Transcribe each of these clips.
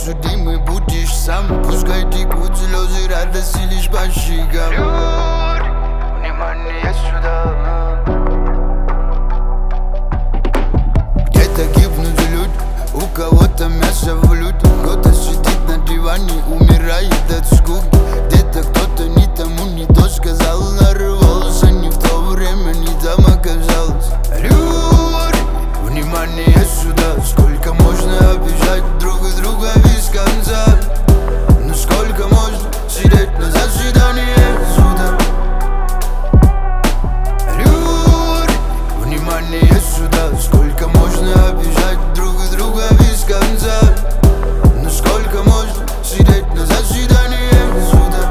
несудимый будешь сам. Пускай текут слезы радости лишь по щекам. Внимание сюда. Где-то гибнут люди, у кого-то мясо в блюде. Кто-то сидит на диване, умирает от скуки. Где-то кто-то не тому, не то сказал, нарвался не в то время, не там оказалось. Внимание сюда. Сколько можно обижать друг друга без конца? Ну сколько можно сидеть на заседании суда? Внимание сюда. Сколько можно обижать друг друга без конца? Ну сколько можно сидеть на заседании суда?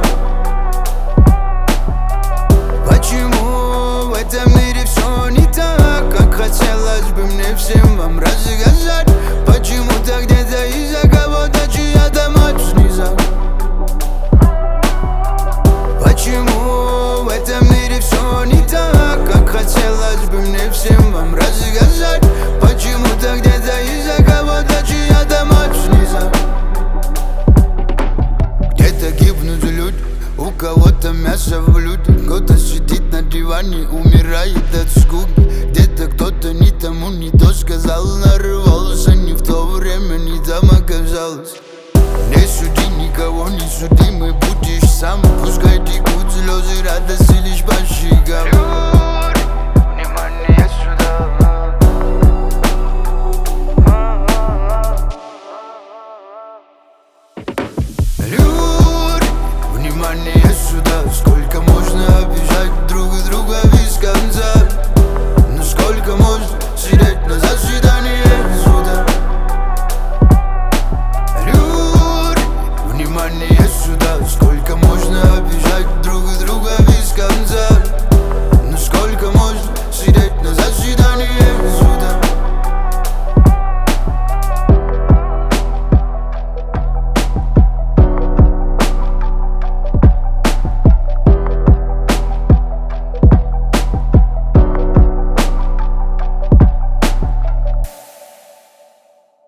Почему в этом мире все не так, как хотелось бы мне всем вам рассказать? Почему-то где-то из-за кого-то чья-то мать снизу. Почему в этом мире все не так, как хотелось бы мне всем вам рассказать? Почему-то где-то из-за кого-то чья-то мать снизу. Где-то гибнут люди, у кого-то мясо в блюде. Кто-то сидит на диване, умирает от скуки. Где-то кто-то не тому, не то сказал, нарвался не в то время, не там оказалось. Не суди никого, не судимый будешь сам. Пускай текут слезы радости лишь по щекам. Внимание сюда. Внимание сюда. Сколько можно обижать друг друга без конца? Ну сколько можно сидеть